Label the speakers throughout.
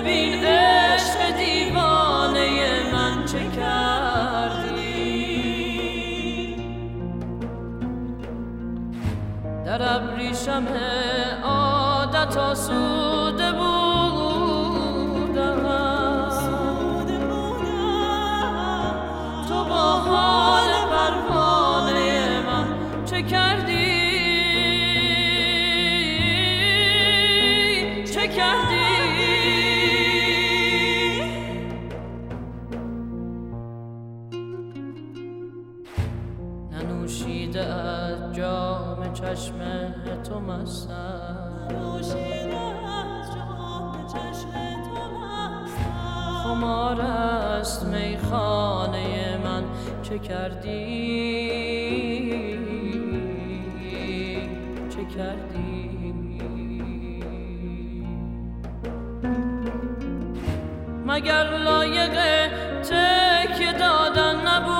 Speaker 1: ببین عشق دیوانه من چه کردی. در ابریشم عادت آسوده بودم، تو با حال پروانه من چه کردی، چه کردی. ننوشیده از جام چشم تو مستم، خمار است میخانه من چه کردی، چه کردی. مگر لایق تکیه دادن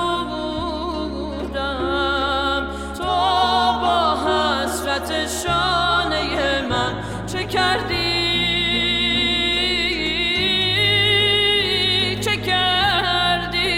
Speaker 1: نبودم، تو با حسرت شانه من چه کردی، چه کردی.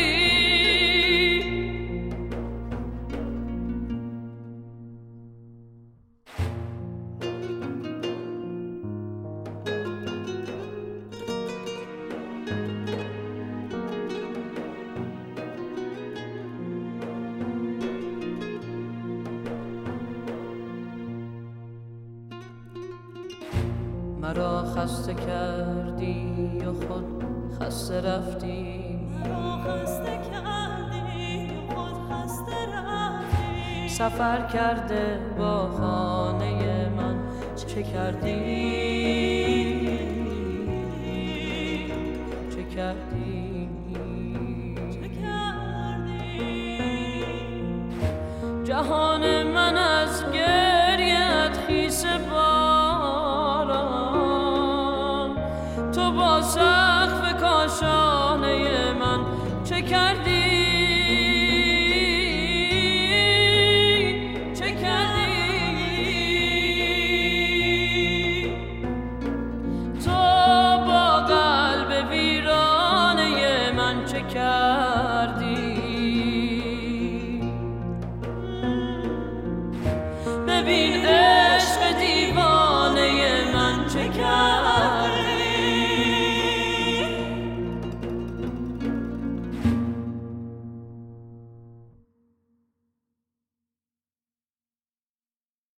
Speaker 1: مرا خسته کردی و خود خسته رفتی، سفر کرده با خانه من چه کردی، چه کردی. جهان من از گریت خیس باران، تو با سقف کاشانه من چه کردی.